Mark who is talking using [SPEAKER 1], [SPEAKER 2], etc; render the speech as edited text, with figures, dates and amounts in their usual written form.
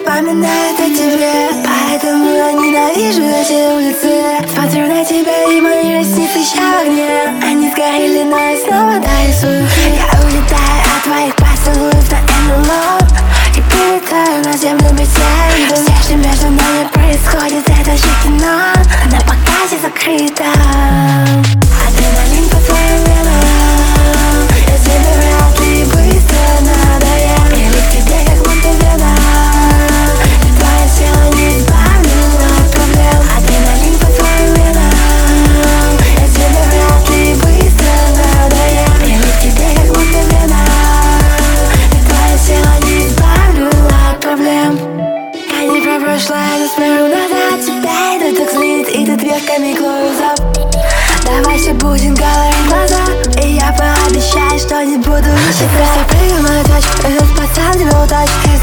[SPEAKER 1] напоминает о тебе, поэтому я ненавижу эти улицы. Смотрю на тебя, и мои ресницы еще в огне. Они сгорели, но я снова дорисую. Я улетаю от твоих поцелуев на НЛО и прилетаю на землю без тебя. Все, что между нами происходит, это же кино, на показе закрыто. Адреналин по твоим венам, я тебе вряд ли быстро надоем. Или к тебе как будто вена, и твое тело не избавлено от проблем. Адреналин по твоим венам, я тебе вряд ли быстро надоем. Или к тебе как будто вена, и твое тело не избавлено от проблем. Я не про прошлое, но смотрю назад. Тебя это так злит, и ты дверками клоузап. Давайте будем говорить глаза, и я пообещаю, что не буду считать. Просто прыгай в мою точку, этот пацан тебя утащит.